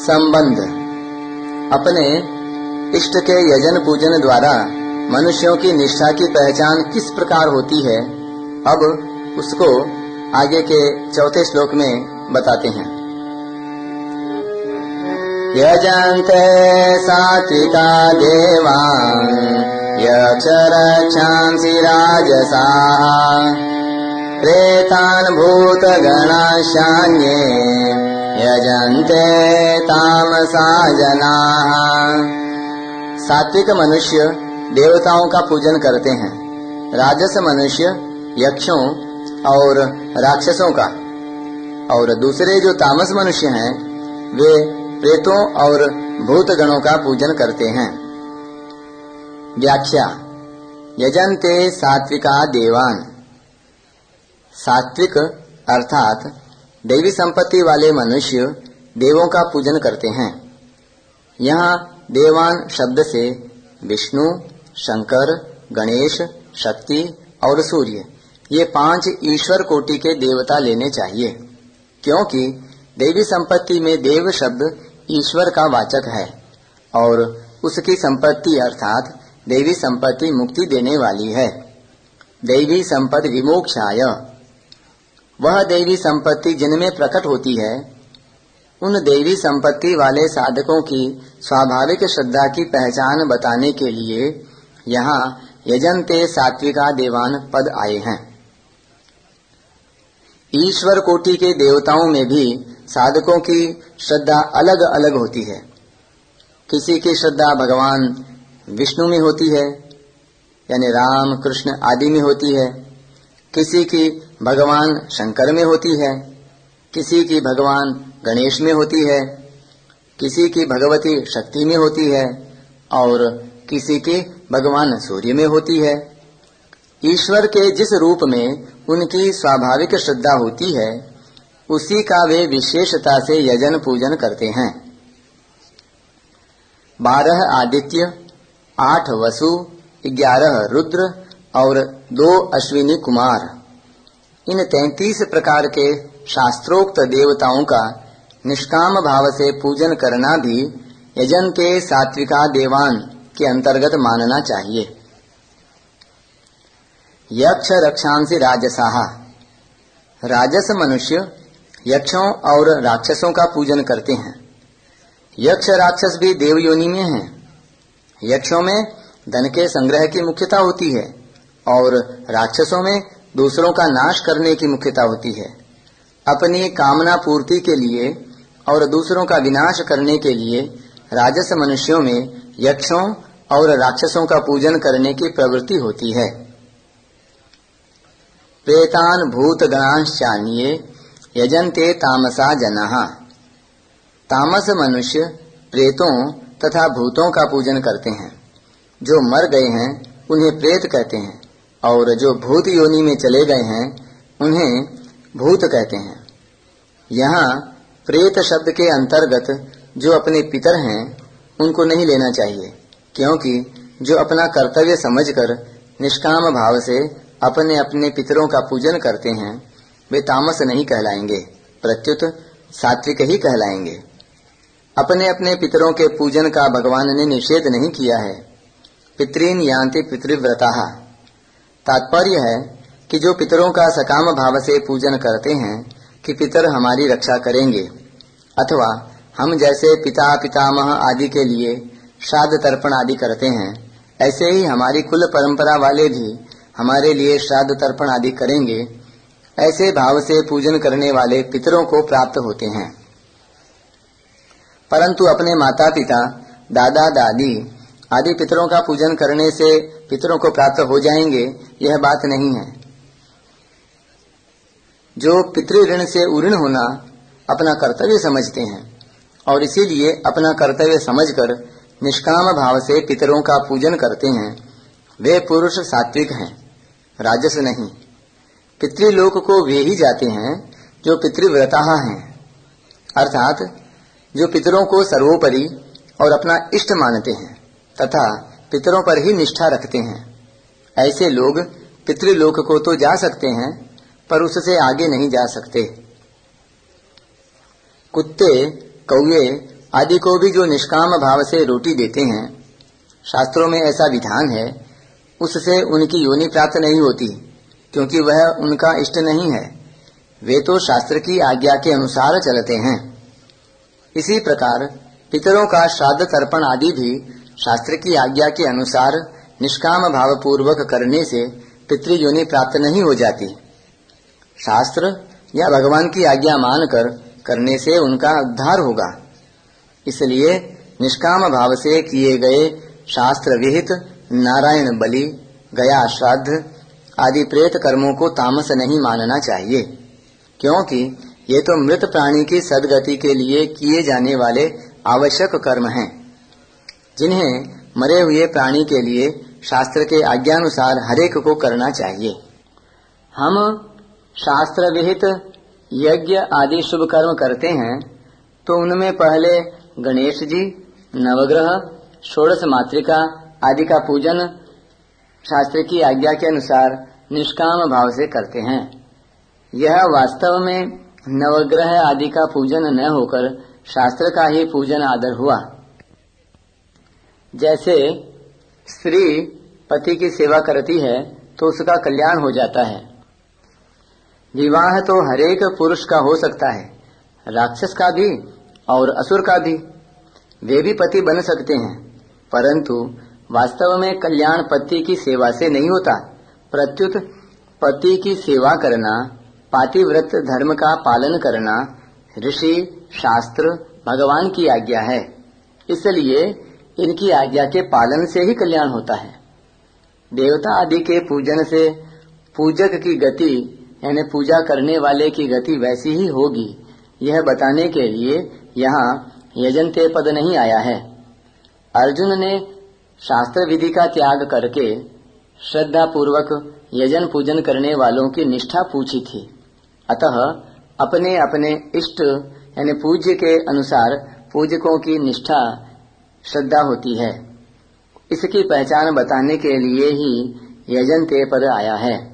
संबंध। अपने इष्ट के यजन पूजन द्वारा मनुष्यों की निष्ठा की पहचान किस प्रकार होती है, अब उसको आगे के चौथे श्लोक में बताते हैं। यजन्ते सात्विका देवान् यक्ष रक्षांसि राजसाः प्रेतान् भूतगणाश्चान्ये यजन्ते तामसा जनाः। सात्विक मनुष्य देवताओं का पूजन करते हैं, राजस मनुष्य यक्षों और राक्षसों का, और दूसरे जो तामस मनुष्य हैं वे प्रेतों और भूतगणों का पूजन करते हैं। व्याख्या। यजन्ते सात्विका देवान्। सात्विक अर्थात दैवी संपत्ति वाले मनुष्य देवों का पूजन करते हैं। यहाँ देवान शब्द से विष्णु, शंकर, गणेश, शक्ति और सूर्य ये 5 ईश्वर कोटि के देवता लेने चाहिए, क्योंकि दैवी संपत्ति में देव शब्द ईश्वर का वाचक है और उसकी संपत्ति अर्थात दैवी संपत्ति मुक्ति देने वाली है। दैवी संपत्ति विमोक्षाय। वह दैवी संपत्ति जिनमें प्रकट होती है, उन दैवी संपत्ति वाले साधकों की स्वाभाविक श्रद्धा की पहचान बताने के लिए यहाँ यजन्ते सात्विका देवान पद आए हैं। ईश्वर कोटि के देवताओं में भी साधकों की श्रद्धा अलग अलग होती है। किसी की श्रद्धा भगवान विष्णु में होती है, यानी राम, कृष्ण आदि में होती है। किसी की भगवान शंकर में होती है, किसी की भगवान गणेश में होती है, किसी की भगवती शक्ति में होती है और किसी की भगवान सूर्य में होती है। ईश्वर के जिस रूप में उनकी स्वाभाविक श्रद्धा होती है, उसी का वे विशेषता से यजन पूजन करते हैं। 12 आदित्य, 8 वसु, 11 रुद्र और 2 अश्विनी कुमार, इन 33 प्रकार के शास्त्रोक्त देवताओं का निष्काम भाव से पूजन करना भी यजन्ते सात्विका देवान के अंतर्गत मानना चाहिए। यक्ष रक्षांसि राजसाः। राजस मनुष्य यक्षों और राक्षसों का पूजन करते हैं। यक्ष राक्षस भी देव योनि में हैं। यक्षों में धन के संग्रह की मुख्यता होती है और राक्षसों में दूसरों का नाश करने की मुख्यता होती है। अपनी कामना पूर्ति के लिए और दूसरों का विनाश करने के लिए राजस मनुष्यों में यक्षों और राक्षसों का पूजन करने की प्रवृत्ति होती है। प्रेतान भूतगणाश्चान्ये यजन्ते तामसा जनाः। तामस मनुष्य प्रेतों तथा भूतों का पूजन करते हैं। जो मर गए हैं उन्हें प्रेत कहते हैं और जो भूत योनि में चले गए हैं उन्हें भूत कहते हैं। यहाँ प्रेत शब्द के अंतर्गत जो अपने पितर हैं उनको नहीं लेना चाहिए, क्योंकि जो अपना कर्तव्य समझकर निष्काम भाव से अपने अपने पितरों का पूजन करते हैं वे तामस नहीं कहलाएंगे, प्रत्युत सात्विक ही कहलाएंगे। अपने अपने पितरों के पूजन का भगवान ने निषेध नहीं किया है। पितॄन् यान्ति पितृव्रताः। तात्पर्य है कि जो पितरों का सकाम भाव से पूजन करते हैं कि पितर हमारी रक्षा करेंगे, अथवा हम जैसे पिता पितामह आदि के लिए श्राद्ध तर्पण आदि करते हैं, ऐसे ही हमारी कुल परंपरा वाले भी हमारे लिए श्राद्ध तर्पण आदि करेंगे, ऐसे भाव से पूजन करने वाले पितरों को प्राप्त होते हैं। परंतु अपने माता पिता, दादा दादी आदि पितरों का पूजन करने से पितरों को प्राप्त हो जाएंगे, यह बात नहीं है। जो पितृ ऋण से उऋण होना अपना कर्तव्य समझते हैं और इसीलिए अपना कर्तव्य समझकर निष्काम भाव से पितरों का पूजन करते हैं, वे पुरुष सात्विक हैं, राजस नहीं। पितृलोक को वे ही जाते हैं जो पितृव्रताः हैं, अर्थात जो पितरों को सर्वोपरि और अपना इष्ट मानते हैं तथा पितरों पर ही निष्ठा रखते हैं। ऐसे लोग पितृलोक को तो जा सकते हैं पर उससे आगे नहीं जा सकते। कुत्ते, कौवे आदि को भी जो निष्काम भाव से रोटी देते हैं, शास्त्रों में ऐसा विधान है, उससे उनकी योनि प्राप्त नहीं होती, क्योंकि वह उनका इष्ट नहीं है। वे तो शास्त्र की आज्ञा के अनुसार चलते हैं। इसी प्रकार पितरों का श्राद्ध तर्पण आदि भी शास्त्र की आज्ञा के अनुसार निष्काम भाव पूर्वक करने से पितृयोनि प्राप्त नहीं हो जाती। शास्त्र या भगवान की आज्ञा मानकर करने से उनका उद्धार होगा। इसलिए निष्काम भाव से किए गए शास्त्र विहित नारायण बलि, गया श्राद्ध आदि प्रेत कर्मों को तामस नहीं मानना चाहिए, क्योंकि ये तो मृत प्राणी की सद्गति के लिए किए जाने वाले आवश्यक कर्म हैं, जिन्हें मरे हुए प्राणी के लिए शास्त्र के आज्ञानुसार हरेक को करना चाहिए। हम शास्त्र विहित यज्ञ आदि शुभ कर्म करते हैं तो उनमें पहले गणेश जी, नवग्रह, षोडश मातृका आदि का पूजन शास्त्र की आज्ञा के अनुसार निष्काम भाव से करते हैं। यह वास्तव में नवग्रह आदि का पूजन न होकर शास्त्र का ही पूजन आदर हुआ। जैसे स्त्री पति की सेवा करती है तो उसका कल्याण हो जाता है। विवाह तो हरेक पुरुष का हो सकता है, राक्षस का भी और असुर का भी, वे भी पति बन सकते हैं, परंतु वास्तव में कल्याण पति की सेवा से नहीं होता। प्रत्युत पति की सेवा करना, पातिव्रत धर्म का पालन करना ऋषि, शास्त्र, भगवान की आज्ञा है। इसलिए इनकी आज्ञा के पालन से ही कल्याण होता है। देवता आदि के पूजन से पूजक की गति यानी पूजा करने वाले की गति वैसी ही होगी, यह बताने के लिए यहाँ यजन्ते पद नहीं आया है। अर्जुन ने शास्त्र विधि का त्याग करके श्रद्धा पूर्वक यजन पूजन करने वालों की निष्ठा पूछी थी। अतः अपने अपने इष्ट यानी पूज्य के अनुसार पूजकों की निष्ठा श्रद्धा होती है। इसकी पहचान बताने के लिए ही यजन्ते पद आया है।